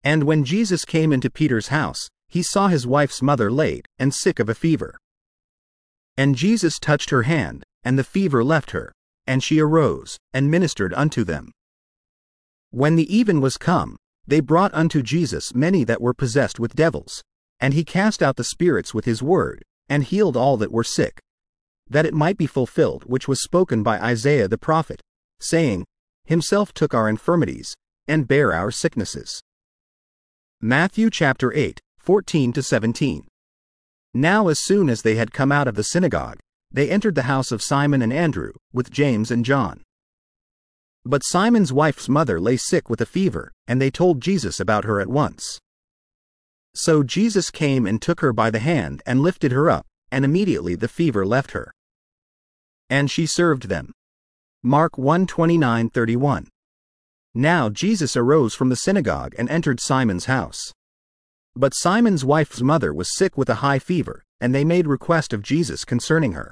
And when Jesus came into Peter's house, he saw his wife's mother laid and sick of a fever. And Jesus touched her hand, and the fever left her, and she arose, and ministered unto them. When the even was come, they brought unto Jesus many that were possessed with devils, and he cast out the spirits with his word, and healed all that were sick, that it might be fulfilled which was spoken by Isaiah the prophet, saying, Himself took our infirmities, and bare our sicknesses. Matthew chapter 8, 14-17. Now as soon as they had come out of the synagogue, they entered the house of Simon and Andrew, with James and John. But Simon's wife's mother lay sick with a fever, and they told Jesus about her at once. So Jesus came and took her by the hand and lifted her up, and immediately the fever left her. And she served them. Mark 1:29-31. Now Jesus arose from the synagogue and entered Simon's house. But Simon's wife's mother was sick with a high fever, and they made request of Jesus concerning her.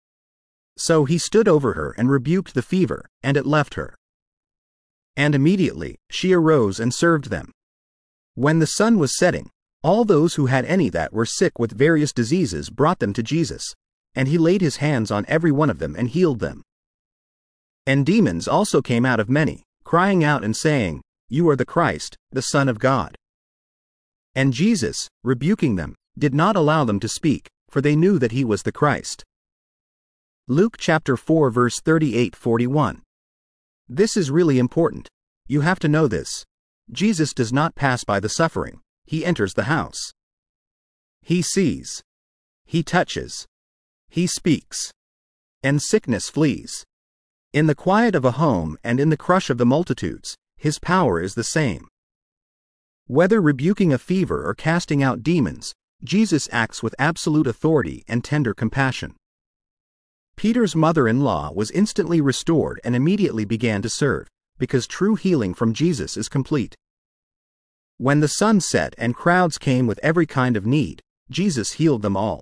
So he stood over her and rebuked the fever, and it left her. And immediately she arose and served them. When the sun was setting, all those who had any that were sick with various diseases brought them to Jesus, and he laid his hands on every one of them and healed them. And demons also came out of many, crying out and saying, You are the Christ, the Son of God. And Jesus, rebuking them, did not allow them to speak, for they knew that he was the Christ. Luke chapter 4 verse 38-41. This is really important. You have to know this. Jesus does not pass by the suffering. He enters the house. He sees. He touches. He speaks. And sickness flees. In the quiet of a home and in the crush of the multitudes, his power is the same. Whether rebuking a fever or casting out demons, Jesus acts with absolute authority and tender compassion. Peter's mother-in-law was instantly restored and immediately began to serve, because true healing from Jesus is complete. When the sun set and crowds came with every kind of need, Jesus healed them all.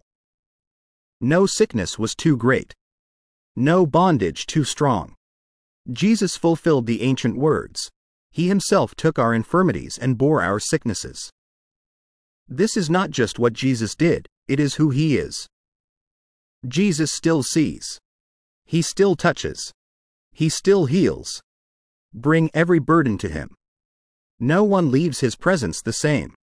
No sickness was too great. No bondage too strong. Jesus fulfilled the ancient words. He himself took our infirmities and bore our sicknesses. This is not just what Jesus did, it is who he is. Jesus still sees. He still touches. He still heals. Bring every burden to him. No one leaves his presence the same.